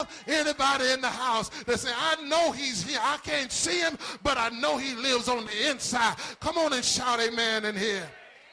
Anybody in the house that say, I know he's here. I can't see him, but I know he lives on the inside. Come on and shout amen in here.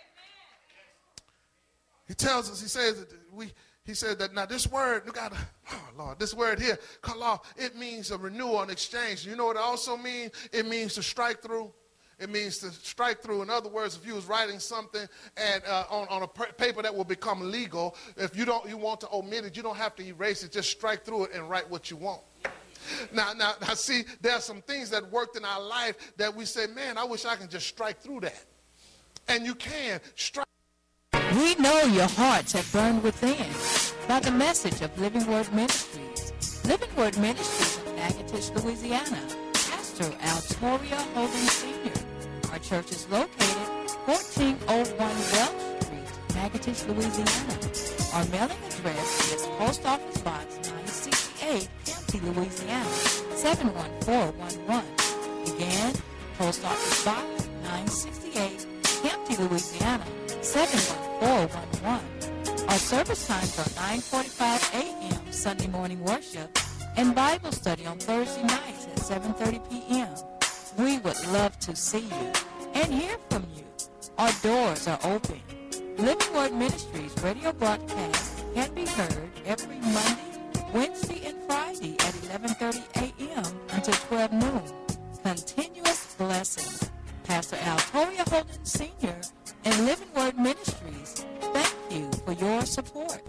He tells us, he said that now this word, you got to, oh Lord, this word here, kala, it means a renewal and exchange. You know what it also means? It means to strike through. It means to strike through. In other words, if you was writing something and on a paper that will become legal, if you want to omit it, you don't have to erase it. Just strike through it and write what you want. Now, see, there are some things that worked in our life that we say, man, I wish I can just strike through that. And you can strike. We know your hearts have burned within by the message of Living Word Ministries. Living Word Ministries in Natchitoches, Louisiana. Pastor Altoria Holden Sr. Our church is located 1401 Welch Street, Natchitoches, Louisiana. Our mailing address is Post Office Box 968, Kempsey, Louisiana, 71411. Again, Post Office Box 968, Kempsey, Louisiana, 71411. Our service times are 9:45 a.m. Sunday morning worship and Bible study on Thursday nights at 7:30 p.m. We would love to see you and hear from you. Our doors are open. Living Word Ministries radio broadcast can be heard every Monday, Wednesday, and Friday at 11:30 a.m. until 12 noon. Continuous blessing. Pastor Altoria Holden Sr. and Living Word Ministries, thank you for your support.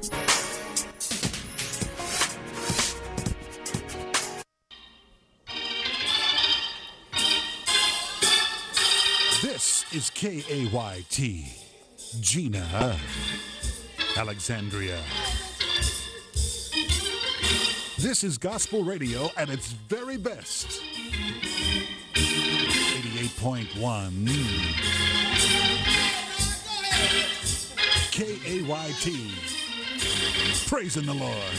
This is KAYT, Gina, Alexandria. This is gospel radio at its very best. 88.1 KAYT. Praising the Lord.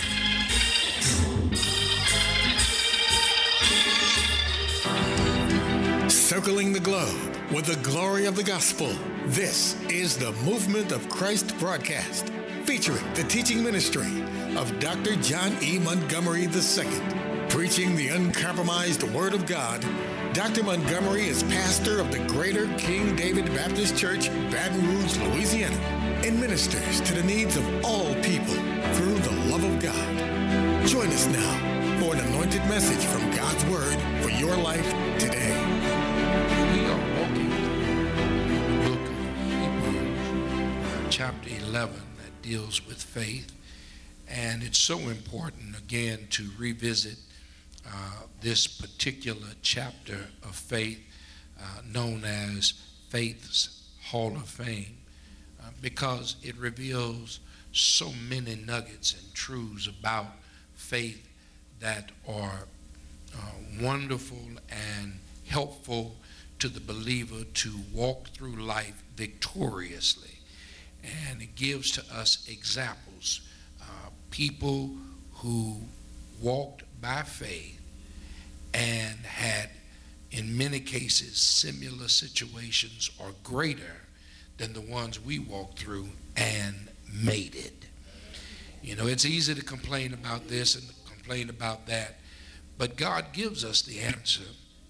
Circling the globe with the glory of the gospel. This is the Movement of Christ broadcast, featuring the teaching ministry of Dr. John E. Montgomery II. Preaching the uncompromised Word of God, Dr. Montgomery is pastor of the Greater King David Baptist Church, Baton Rouge, Louisiana, and ministers to the needs of all people through the love of God. Join us now for an anointed message from God's Word for your life today. We are walking through the book of Hebrews, chapter 11, that deals with faith. And it's so important, again, to revisit this particular chapter of faith known as Faith's Hall of Fame because it reveals so many nuggets and truths about faith that are wonderful and helpful to the believer to walk through life victoriously. And it gives to us examples, people who walked by faith and had, in many cases, similar situations or greater than the ones we walked through and made it. You know, it's easy to complain about this and complain about that, but God gives us the answer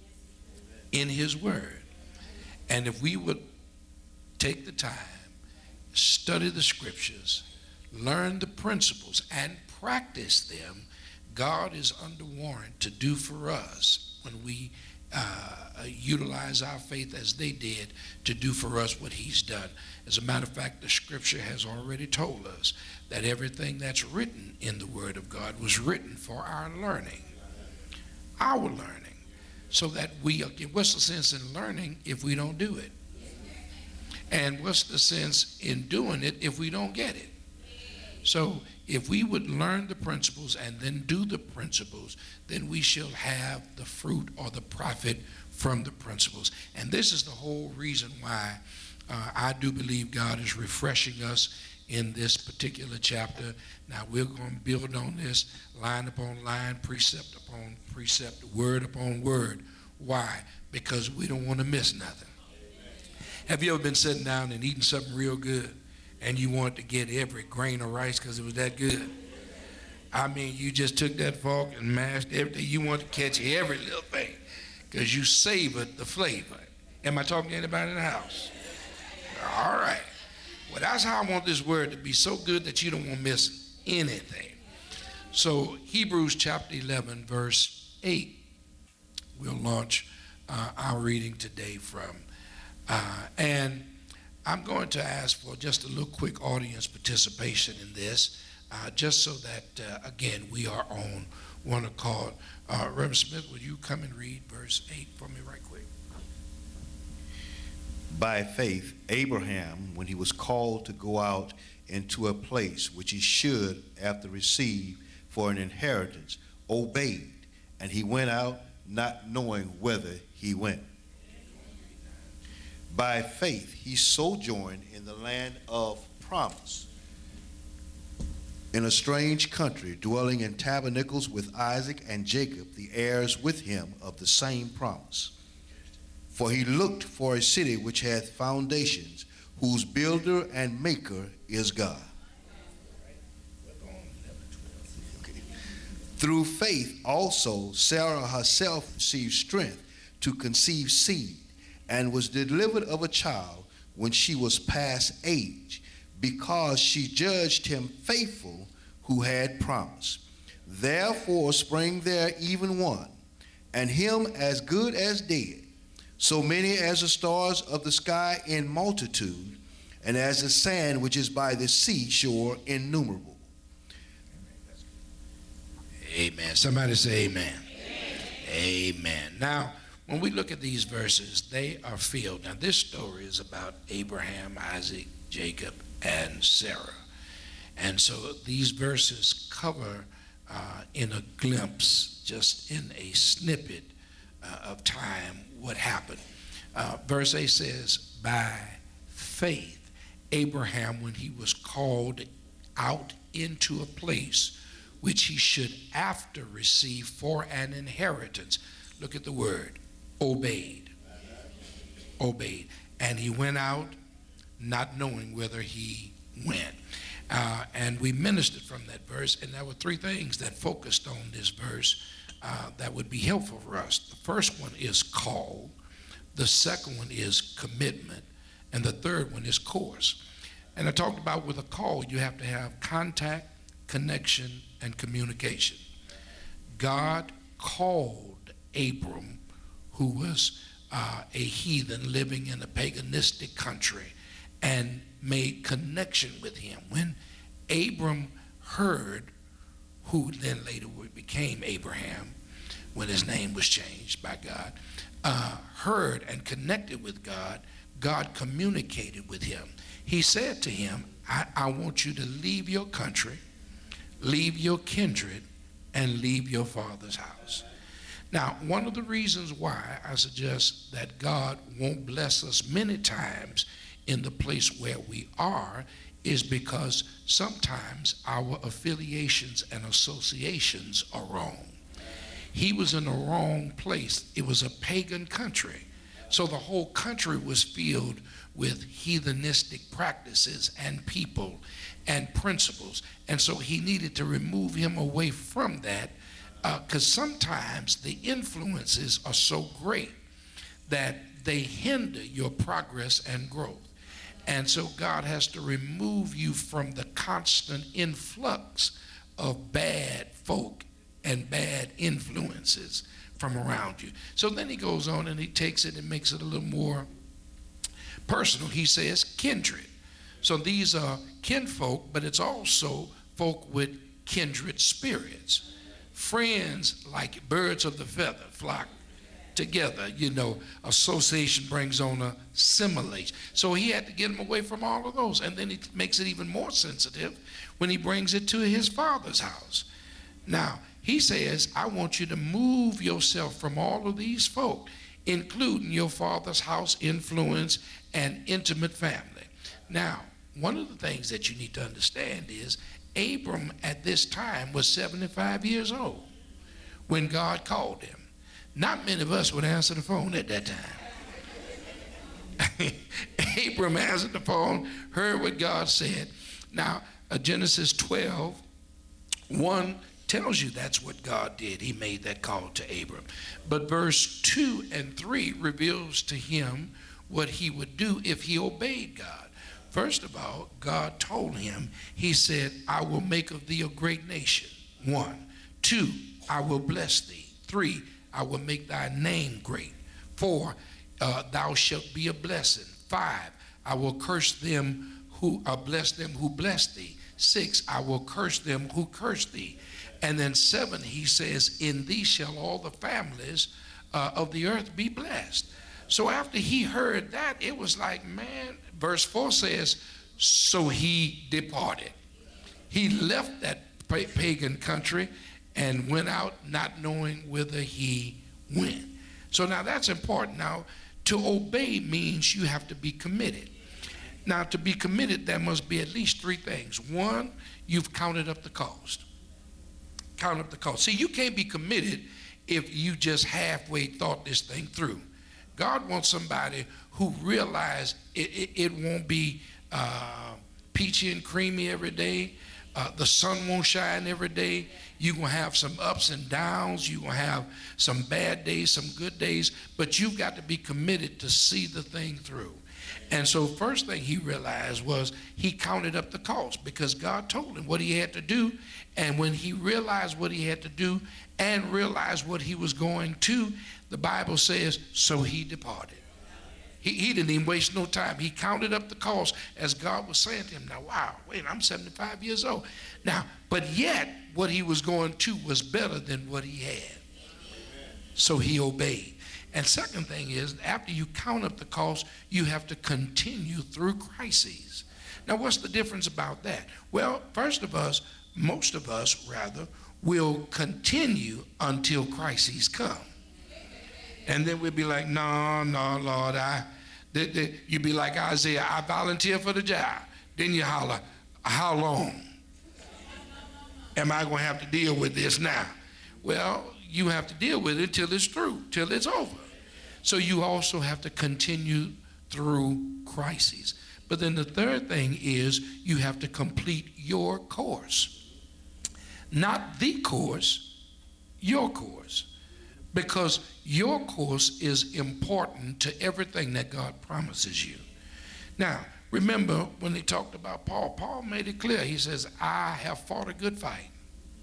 in His Word. And if we would take the time, study the Scriptures, learn the principles, and practice them, God is under warrant to do for us when we utilize our faith as they did to do for us what He's done. As a matter of fact, the Scripture has already told us that everything that's written in the Word of God was written for our learning, so that we, what's the sense in learning if we don't do it? And what's the sense in doing it if we don't get it? So if we would learn the principles and then do the principles, then we shall have the fruit or the profit from the principles. And this is the whole reason why I do believe God is refreshing us in this particular chapter. Now we're going to build on this line upon line, precept upon precept, word upon word. Why? Because we don't want to miss nothing. Have you ever been sitting down and eating something real good and you wanted to get every grain of rice because it was that good? I mean, you just took that fork and mashed everything. You want to catch every little thing because you savored the flavor. Am I talking to anybody in the house? All right. Well, that's how I want this word to be so good that you don't want to miss anything. So Hebrews chapter 11, verse 8, we'll launch our reading today from. And I'm going to ask for just a little quick audience participation in this, just so that, again, we are on one accord. Reverend Smith, will you come and read verse 8 for me right quick? By faith, Abraham, when he was called to go out into a place which he should after receive for an inheritance, obeyed, and he went out not knowing whither he went. By faith, he sojourned in the land of promise, in a strange country, dwelling in tabernacles with Isaac and Jacob, the heirs with him of the same promise. For he looked for a city which hath foundations, whose builder and maker is God. Okay. Through faith also Sarah herself received strength to conceive seed, and was delivered of a child when she was past age, because she judged him faithful who had promised. Therefore sprang there even one, and him as good as dead, so many as the stars of the sky in multitude, and as the sand which is by the seashore innumerable. Amen. Somebody say amen. Amen. Now, when we look at these verses, they are filled. Now, this story is about Abraham, Isaac, Jacob, and Sarah. And so these verses cover in a glimpse, just in a snippet of time, what happened. Verse 8 says, by faith, Abraham, when he was called out into a place which he should after receive for an inheritance. Look at the word, obeyed. Obeyed. And he went out not knowing whither he went. And we ministered from that verse, and there were three things that focused on this verse that would be helpful for us. The first one is call. The second one is commitment. And the third one is course. And I talked about with a call, you have to have contact, connection, and communication. God called Abram, who was a heathen living in a paganistic country, and made connection with him. When Abram heard, who then later became Abraham, when his name was changed by God, heard and connected with God, God communicated with him. He said to him, I want you to leave your country, leave your kindred, and leave your father's house. Now, one of the reasons why I suggest that God won't bless us many times in the place where we are is because sometimes our affiliations and associations are wrong. He was in the wrong place. It was a pagan country. So the whole country was filled with heathenistic practices and people and principles. And so he needed to remove him away from that, because sometimes the influences are so great that they hinder your progress and growth. And so God has to remove you from the constant influx of bad folk and bad influences from around you. So then he goes on and he takes it and makes it a little more personal. He says kindred. So these are kinfolk, but it's also folk with kindred spirits. Friends like birds of the feather flock together. You know, association brings on assimilation. So he had to get him away from all of those. And then he makes it even more sensitive when he brings it to his father's house. Now, he says, I want you to move yourself from all of these folk, including your father's house influence and intimate family. Now, one of the things that you need to understand is Abram at this time was 75 years old when God called him. Not many of us would answer the phone at that time. Abram answered the phone, heard what God said. Now, Genesis 12, 1 tells you that's what God did. He made that call to Abram. But verse 2 and 3 reveals to him what he would do if he obeyed God. First of all, God told him, he said, I will make of thee a great nation. 1. 2, I will bless thee. 3, I will make thy name great. 4, thou shalt be a blessing. 5, I will curse them who bless them who bless thee. 6, I will curse them who curse thee. And then 7, he says, in thee shall all the families of the earth be blessed. So after he heard that, it was like, man, verse 4 says, so he departed. He left that pagan country and went out not knowing whither he went. So now that's important. Now, to obey means you have to be committed. Now, to be committed, there must be at least 3 things. 1, you've counted up the cost. Count up the cost. See, you can't be committed if you just halfway thought this thing through. God wants somebody who realizes it won't be peachy and creamy every day. The sun won't shine every day. You're going to have some ups and downs. You're going to have some bad days, some good days. But you've got to be committed to see the thing through. And so first thing he realized was he counted up the cost because God told him what he had to do. And when he realized what he had to do and realized what he was going to, the Bible says, so he departed. He didn't even waste no time. He counted up the cost as God was saying to him. Now, wow, wait, I'm 75 years old. Now, but yet what he was going to was better than what he had. So he obeyed. And second thing is, after you count up the cost, you have to continue through crises. Now, what's the difference about that? Well, most of us will continue until crises come. And then we'll be like, no, Lord, you'd be like Isaiah, I volunteer for the job. Then you holler, how long am I going to have to deal with this now? Well, you have to deal with it till it's through, till it's over. So you also have to continue through crises. But then the third thing is you have to complete your course. Not the course, your course. Because your course is important to everything that God promises you. Now, remember when they talked about Paul, Paul made it clear. He says, I have fought a good fight.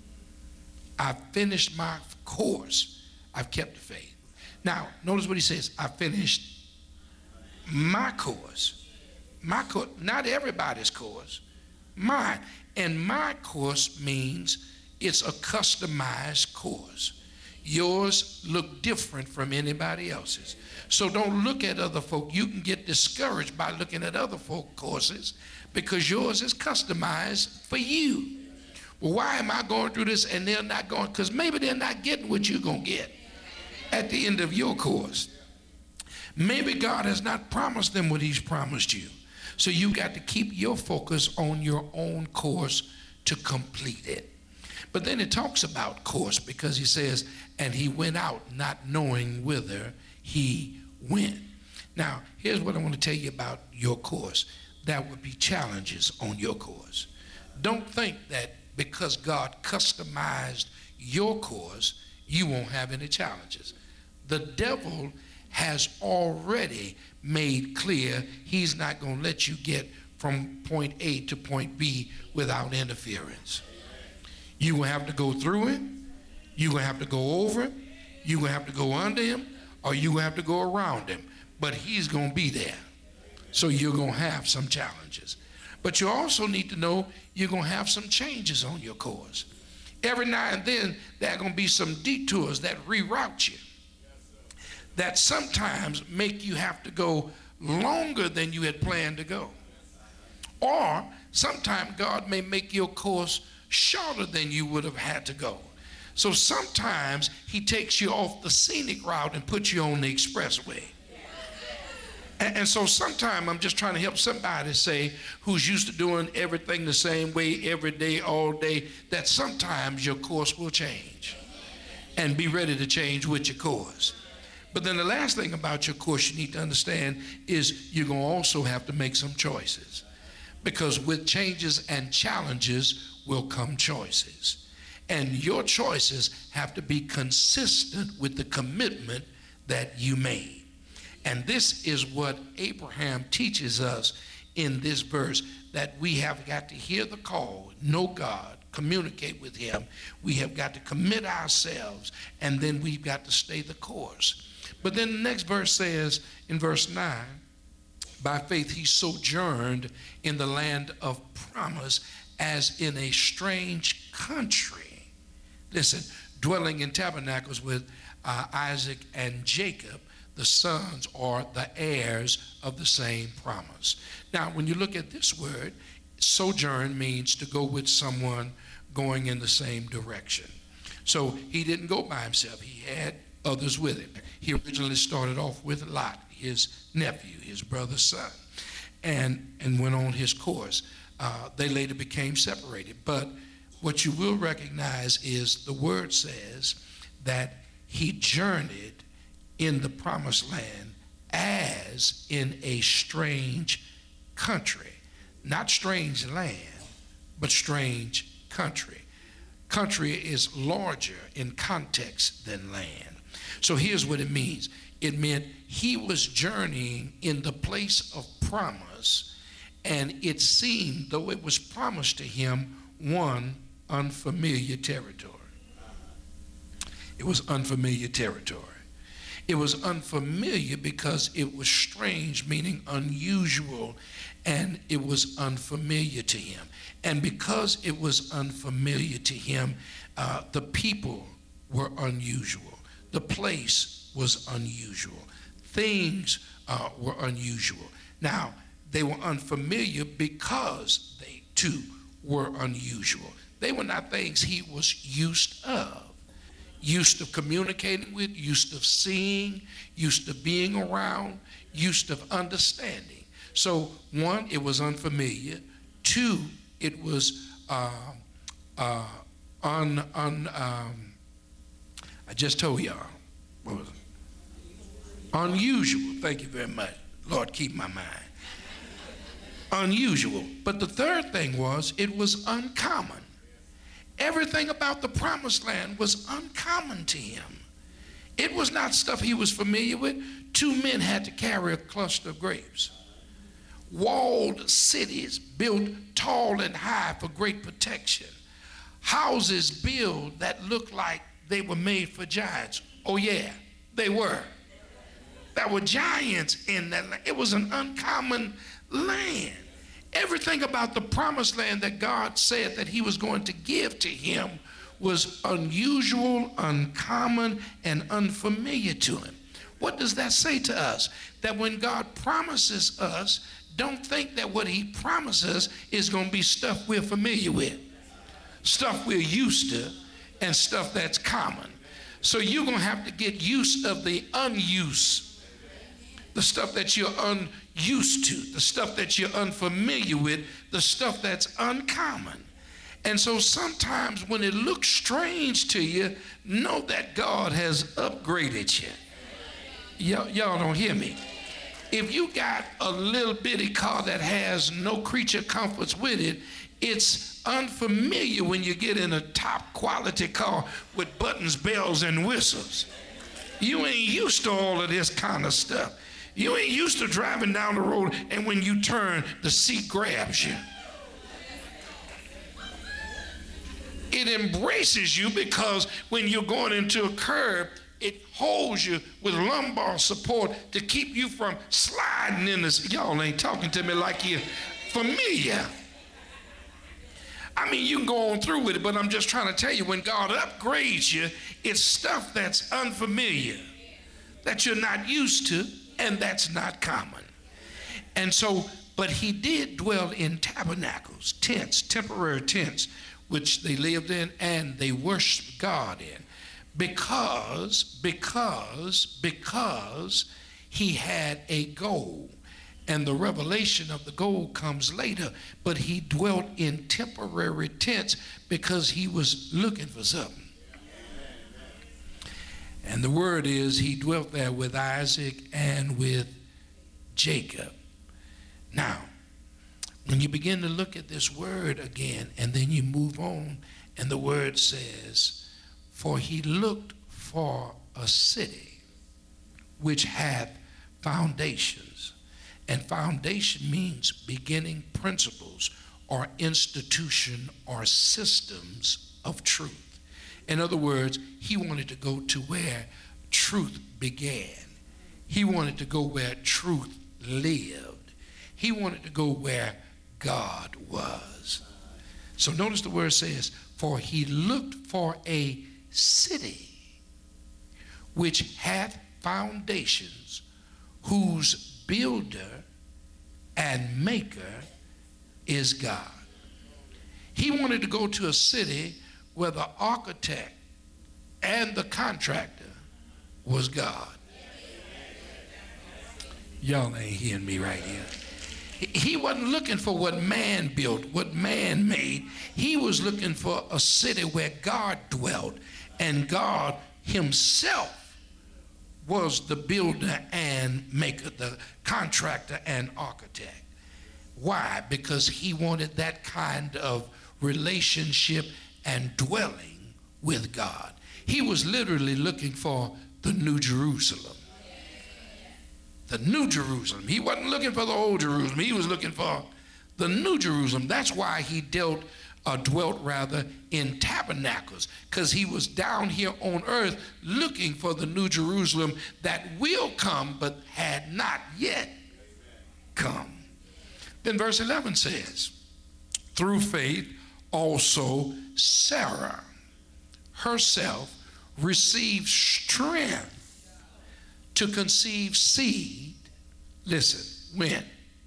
I've finished my course. I've kept the faith. Now, notice what he says. I finished my course. My course, not everybody's course. Mine. And my course means it's a customized course. Yours look different from anybody else's. So don't look at other folk. You can get discouraged by looking at other folk courses because yours is customized for you. Well, why am I going through this and they're not going? Because maybe they're not getting what you're going to get at the end of your course. Maybe God has not promised them what he's promised you. So you got to keep your focus on your own course to complete it. But then it talks about course because he says, and he went out not knowing whither he went. Now, here's what I want to tell you about your course. There will be challenges on your course. Don't think that because God customized your course, you won't have any challenges. The devil has already made clear he's not going to let you get from point A to point B without interference. You're going to have to go through it. You're going to have to go over it. You're going to have to go under him, or you're going to have to go around him. But he's going to be there. So you're going to have some challenges. But you also need to know you're going to have some changes on your course. Every now and then, there are going to be some detours that reroute you, that sometimes make you have to go longer than you had planned to go. Or sometimes God may make your course shorter than you would have had to go. So sometimes he takes you off the scenic route and puts you on the expressway. And so sometimes I'm just trying to help somebody say who's used to doing everything the same way every day, all day, that sometimes your course will change. And be ready to change with your course. But then the last thing about your course you need to understand is you're going to also have to make some choices. Because with changes and challenges will come choices. And your choices have to be consistent with the commitment that you made. And this is what Abraham teaches us in this verse, that we have got to hear the call, know God, communicate with him. We have got to commit ourselves, and then we've got to stay the course. But then the next verse says in verse 9, by faith he sojourned in the land of promise as in a strange country. Listen, dwelling in tabernacles with Isaac and Jacob, the sons or the heirs of the same promise. Now, when you look at this word, sojourn means to go with someone going in the same direction. So he didn't go by himself. He had others with him. He originally started off with Lot, his nephew, his brother's son, and went on his course. They later became separated. But what you will recognize is the word says that he journeyed in the promised land as in a strange country. Not strange land, but strange country. Country is larger in context than land. So here's what it means. It meant he was journeying in the place of promise, and it seemed, though it was promised to him, one unfamiliar territory. It was unfamiliar territory. It was unfamiliar because it was strange, meaning unusual, and it was unfamiliar to him. And because it was unfamiliar to him, the people were unusual. The place was unusual. Things were unusual. Now, they were unfamiliar because they too were unusual. They were not things he was used of. Used to communicating with, used to seeing, used to being around, used to understanding. So one, it was unfamiliar. Two, it was I just told y'all, what was it? Unusual. Thank you very much. Lord, keep my mind. Unusual. But the third thing was, it was uncommon. Everything about the promised land was uncommon to him. It was not stuff he was familiar with. Two men had to carry a cluster of grapes. Walled cities built tall and high for great protection. Houses built that looked like they were made for giants. Oh yeah, they were. There were giants in that land. It was an uncommon land. Everything about the promised land that God said that he was going to give to him was unusual, uncommon, and unfamiliar to him. What does that say to us? That when God promises us, don't think that what he promises is going to be stuff we're familiar with, stuff we're used to, and stuff that's common. So you're going to have to get used of the unused, the stuff that you're unused to, the stuff that you're unfamiliar with, the stuff that's uncommon. And so sometimes when it looks strange to you, know that God has upgraded you. Y'all don't hear me. If you got a little bitty car that has no creature comforts with it, it's unfamiliar when you get in a top quality car with buttons, bells, and whistles. You ain't used to all of this kind of stuff. You ain't used to driving down the road and when you turn, the seat grabs you. It embraces you because when you're going into a curve, it holds you with lumbar support to keep you from sliding in this. Y'all ain't talking to me like you're familiar. I mean, you can go on through with it, but I'm just trying to tell you, when God upgrades you, it's stuff that's unfamiliar, that you're not used to, and that's not common. And so, but he did dwell in tabernacles, tents, temporary tents, which they lived in and they worshiped God in, because he had a goal. And the revelation of the goal comes later, but he dwelt in temporary tents because he was looking for something. And the word is he dwelt there with Isaac and with Jacob. Now, when you begin to look at this word again, and then you move on And the word says, for he looked for a city which hath foundations. And foundation means beginning principles or institution or systems of truth. In other words, he wanted to go to where truth began. He wanted to go where truth lived. He wanted to go where God was. So notice the word says, for he looked for a city which hath foundations, whose builder and maker is God. He wanted to go to a city where the architect and the contractor was God. Y'all ain't hearing me right here. He wasn't looking for what man built, what man made. He was looking for a city where God dwelt, and God himself was the builder and maker, the contractor and architect. Why? Because he wanted that kind of relationship and dwelling with God. He was literally looking for the New Jerusalem. The New Jerusalem. He wasn't looking for the old Jerusalem. He was looking for the New Jerusalem. That's why he dwelt in tabernacles, because he was down here on earth looking for the New Jerusalem that will come but had not yet come. Then verse 11 says, through faith also Sarah herself received strength to conceive seed. Listen, when?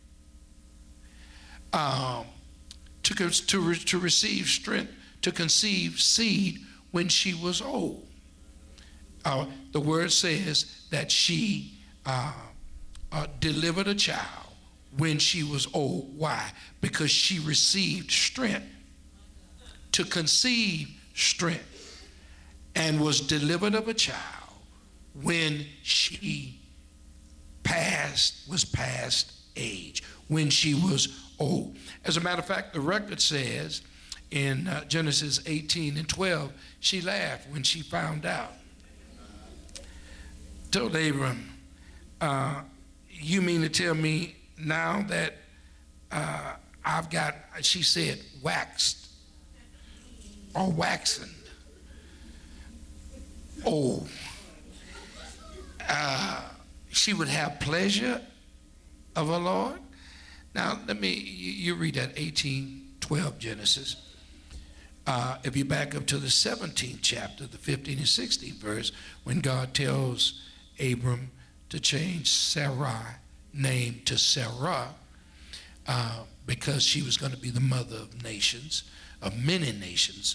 To receive strength to conceive seed when she was old. The word says that she delivered a child when she was old. Why? Because she received strength to conceive strength and was delivered of a child when she was past age, when she was old. As a matter of fact, the record says in Genesis 18:12, she laughed when she found out. Told Abram, you mean to tell me now that I've got, she said, waxed or waxened old. She would have pleasure of her Lord. Now, you read that 18:12 Genesis. If you back up to the 17th chapter, the 15th and 16th verse, when God tells Abram to change Sarai name to Sarah, because she was going to be the mother of nations, of many nations,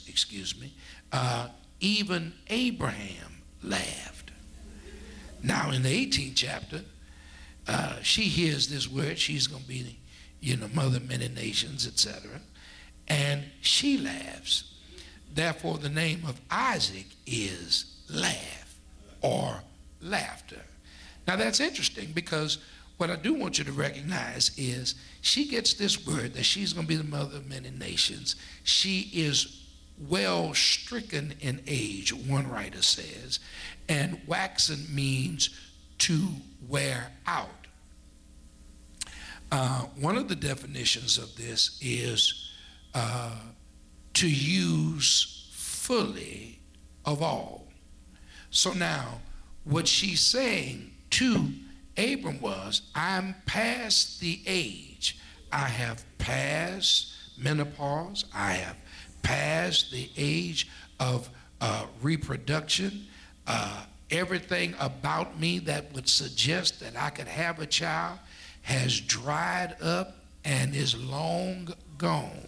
even Abraham laughed. Now in the 18th chapter, she hears this word, she's going to be mother of many nations, etc. And she laughs. Therefore the name of Isaac is laugh or laughter. Now that's interesting, because what I do want you to recognize is she gets this word that she's going to be the mother of many nations. She is well stricken in age, one writer says, and waxen means to wear out. One of the definitions of this is to use fully of all. So now what she's saying to Abram was, I'm past the age. I have passed menopause. I have passed the age of reproduction. Everything about me that would suggest that I could have a child has dried up and is long gone.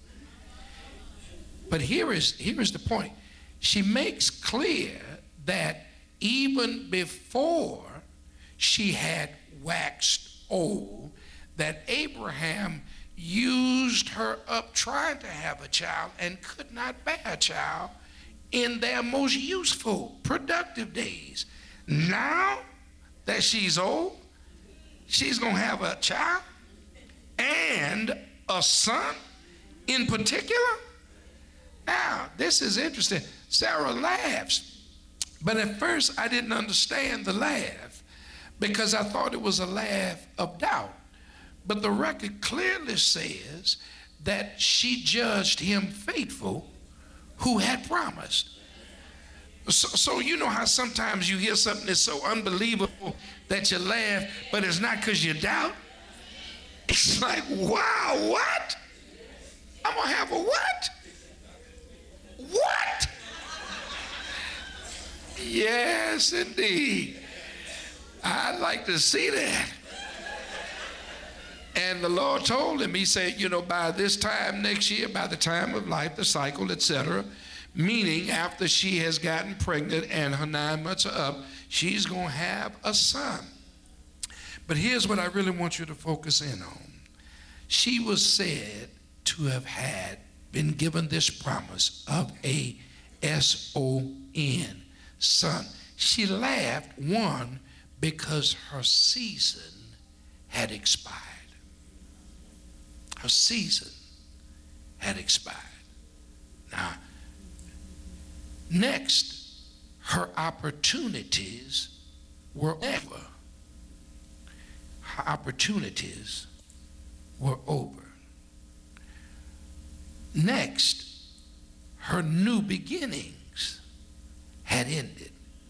But here is the point. She makes clear that even before she had waxed old, that Abraham used her up trying to have a child and could not bear a child in their most useful, productive days. Now that she's old, she's going to have a child and a son in particular. Now, this is interesting. Sarah laughs. But at first, I didn't understand the laugh because I thought it was a laugh of doubt. But the record clearly says that she judged him faithful who had promised. So you know how sometimes you hear something that's so unbelievable that you laugh, but it's not because you doubt? It's like, wow, what? I'm going to have a what? What? Yes, indeed. I'd like to see that. And the Lord told him, he said, you know, by this time next year, by the time of life, the cycle, etc., meaning after she has gotten pregnant and her 9 months are up, she's going to have a son. But here's what I really want you to focus in on. She was said to have been given this promise of a S-O-N, son. She laughed, one, because her season had expired. Her season had expired. Now, next, her opportunities were over. Her opportunities were over. Next, her new beginnings had ended.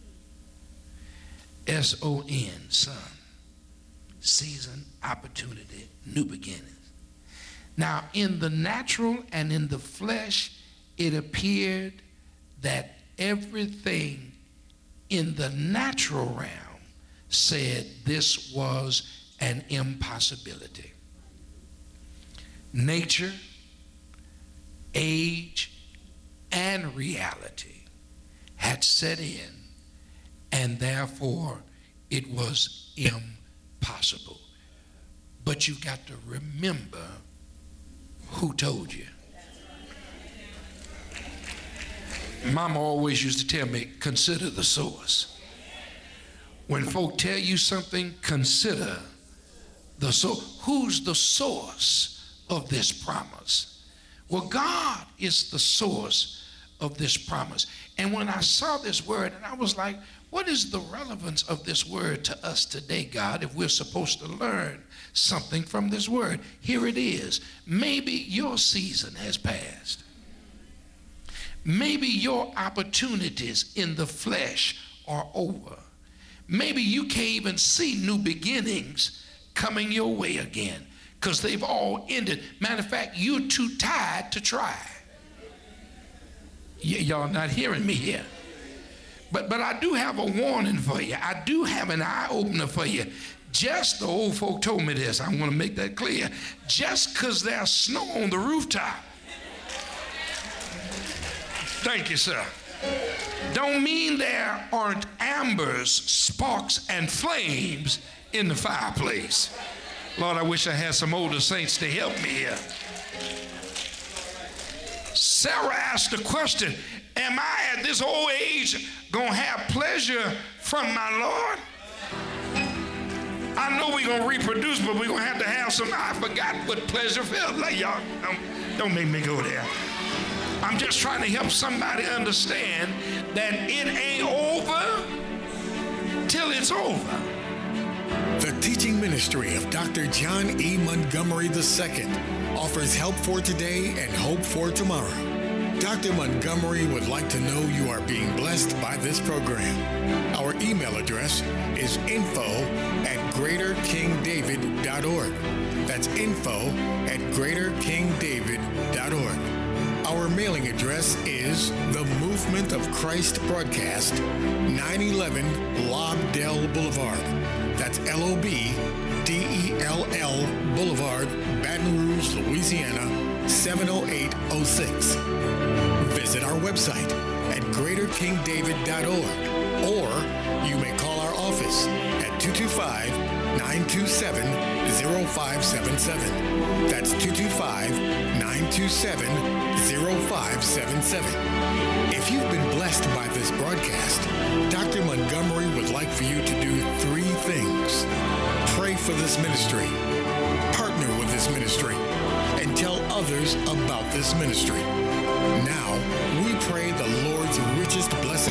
S-O-N, son. Season, opportunity, new beginnings. Now, in the natural and in the flesh, it appeared that everything in the natural realm said this was an impossibility. Nature, age, and reality had set in, and therefore it was impossible. But you've got to remember who told you. Mama always used to tell me, consider the source. When folk tell you something, consider the source. Who's the source of this promise? Well, God is the source of this promise. And when I saw this word, and I was like, what is the relevance of this word to us today, God, if we're supposed to learn something from this word? Here it is. Maybe your season has passed. Maybe your opportunities in the flesh are over. Maybe you can't even see new beginnings coming your way again because they've all ended. Matter of fact, you're too tired to try. Y'all not hearing me here. But I do have a warning for you. I do have an eye-opener for you. Just the old folk told me this. I want to make that clear. Just because there's snow on the rooftop, thank you, sir, don't mean there aren't ambers, sparks, and flames in the fireplace. Lord, I wish I had some older saints to help me here. Sarah asked the question, am I at this old age going to have pleasure from my Lord? I know we're going to reproduce, but we're going to have some. I forgot what pleasure felt like. Y'all, don't make me go there. I'm just trying to help somebody understand that it ain't over till it's over. The teaching ministry of Dr. John E. Montgomery II offers help for today and hope for tomorrow. Dr. Montgomery would like to know you are being blessed by this program. Our email address is info@greaterkingdavid.org. That's info@greaterkingdavid.org. Our mailing address is The Movement of Christ Broadcast, 911 Lobdell Boulevard. That's Lobdell Boulevard, Baton Rouge, Louisiana, 70806. Visit our website at greaterkingdavid.org, or you may call our office at 225-927-0577. That's 225-927-0577. If you've been blessed by this broadcast, Dr. Montgomery would like for you to do 3 things. Pray for this ministry, partner with this ministry, and tell others about this ministry. Now, we pray the Lord's richest blessing